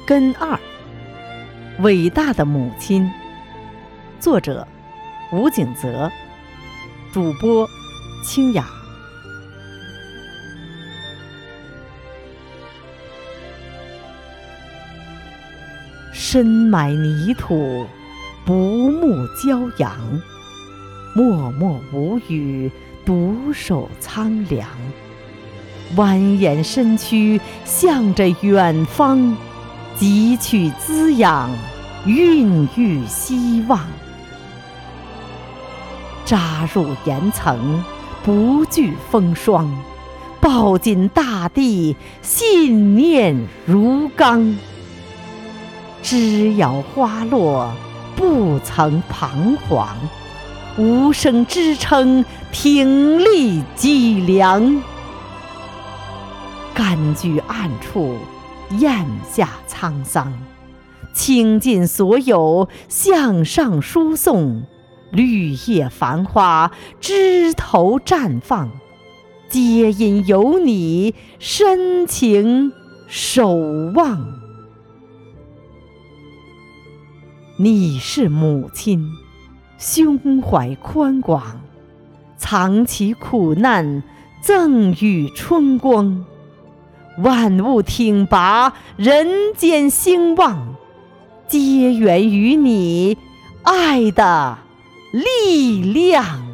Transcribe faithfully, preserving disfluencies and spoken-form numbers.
根二，伟大的母亲，作者吴景泽，主播清雅。深埋泥土，不慕骄阳，默默无语，独守苍凉。蜿蜒身躯，向着远方，汲取滋养，孕育希望。扎入岩层，不惧风霜，抱紧大地，信念如钢。枝摇花落，不曾彷徨，无声支撑，挺立脊梁。甘居暗处，咽下沧桑，倾尽所有，向上输送。绿叶繁花，枝头绽放，皆因有你深情守望。你是母亲，胸怀宽广，藏起苦难，赠予春光。万物挺拔，人间兴旺，皆源于你爱的力量。